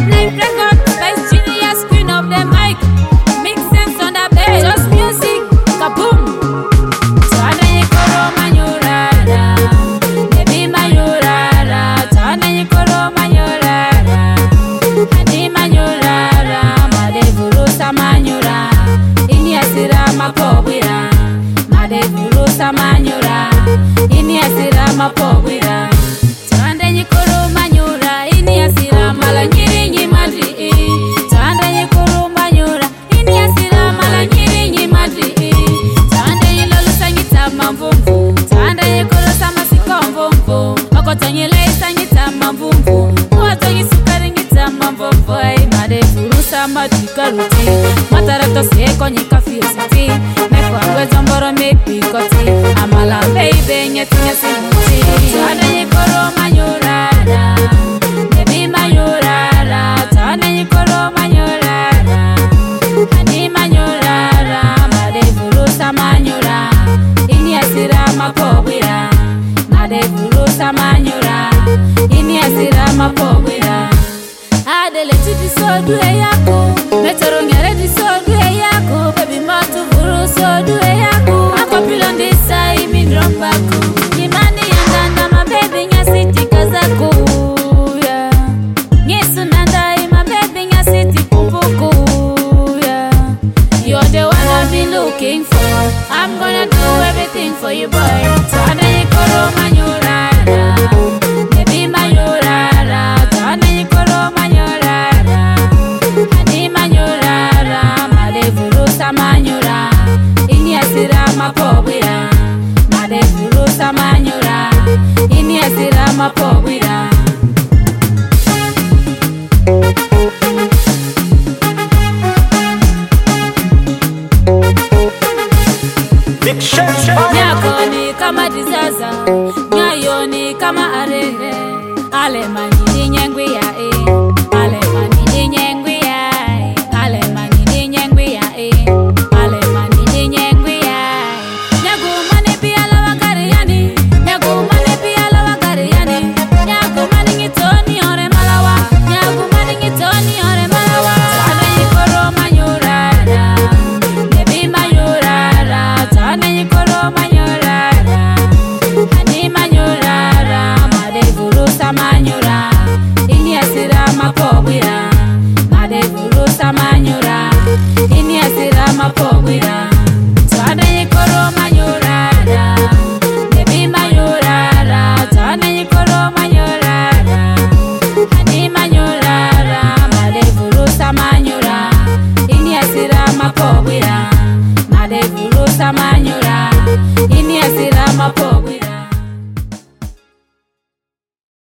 Life record, Spice Genius, queen of the mic. Make sense on the bed, just music, kaboom. Tana yikoro manyurara, baby manyurara. Tana yikoro manyurara, ani manyurara. Madevurusa manyura, ini asira makobwira. Madevurusa manyura, ini asira makobwira. Tanda yikoro manyura, ini asira malanyiri nyimadri. Tanda yikoro manyura, ini asira malanyiri nyimadri. Tanda yilolu sangita mambumbu, tanda yikoro samasiko mbumbu. Makotanyele sangita mambumbu, muatongi sukari ngita mambumbu. Madevurusa matikaruti, matarato seko nyika fiositi. Mekwa zomboro mepikoti, amala baby nyetinya simuti. Tanda yikoro manyurara, baby manyurara. Tanda yikoro manyurara, ani manyurara. Madevurusa manyura, ini asira makobwira. Madevurusa manyura, ini asira makobwira. Adele titi sodu eyako, metoro nyere di sodu eyako. Baby matu vuru sodu eyako. Akopilo ndisa imi drombako. Imani yandanda ma baby nyasiti kazako. Yeah. Nyesu nanda ima baby nyasiti kumbuku. Yeah. You're the one I've been looking for. I'm gonna do everything for you, boy. Tana yikoro manyurara, baby manyurara. Tana yikoro manyurara, ani manyurara. Madevurusa manyura, ini asira makobwira. Madevurusa manyura, ini asira makobwira. Nyakoni kama dizaza, nyayoni kama arere. Ale manyini nyengwi ya